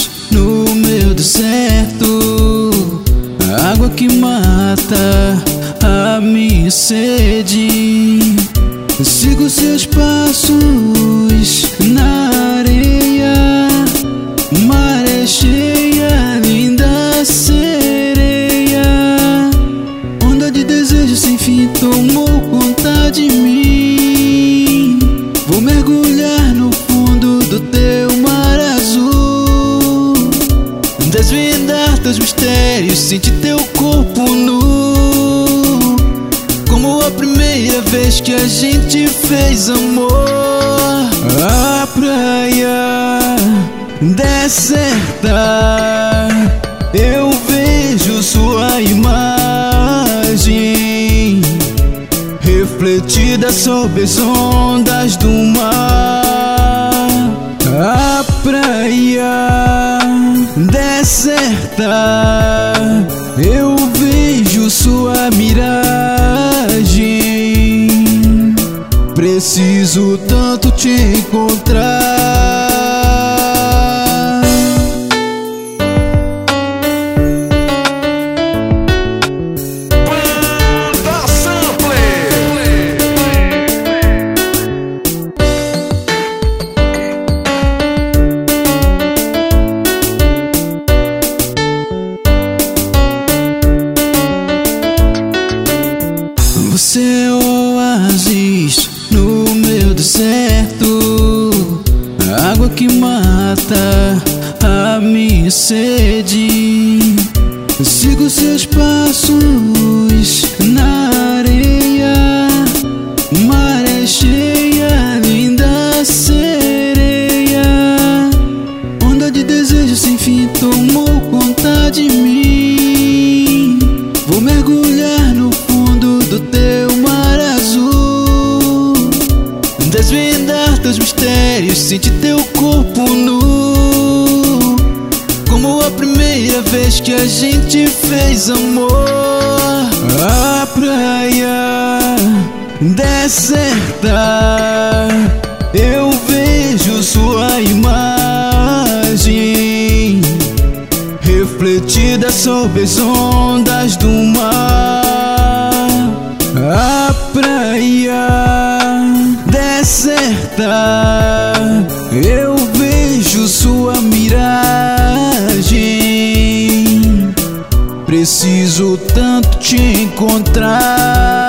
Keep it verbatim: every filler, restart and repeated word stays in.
no meu deserto, água que mata a minha sede. Sigo seus passos na areia, maré cheia, linda sereia. Onda de desejo sem fim tomou conta de mim. Vou mergulhar no fundo do teu mar azul, desvendar teus mistérios, sentir teu corpo nu, como a primeira vez que a gente fez amor. A praia deserta, eu vejo sua imagem refletida sob as ondas do mar. A praia deserta, eu vejo sua miragem. Preciso tanto te encontrar. Você é oásis no meu deserto, água que mata a minha sede. Sigo seus passos na areia, maré cheia, linda sereia. Onda de desejo sem fim tomou conta de mim. Vou mergulhar no fundo do teu mar azul, desvendar teus mistérios, sentir teu corpo nu, como a primeira vez que a gente fez amor. A praia deserta, eu vejo sua imagem refletida sob as ondas do mar. A praia deserta, eu vejo sua miragem. Preciso tanto te encontrar.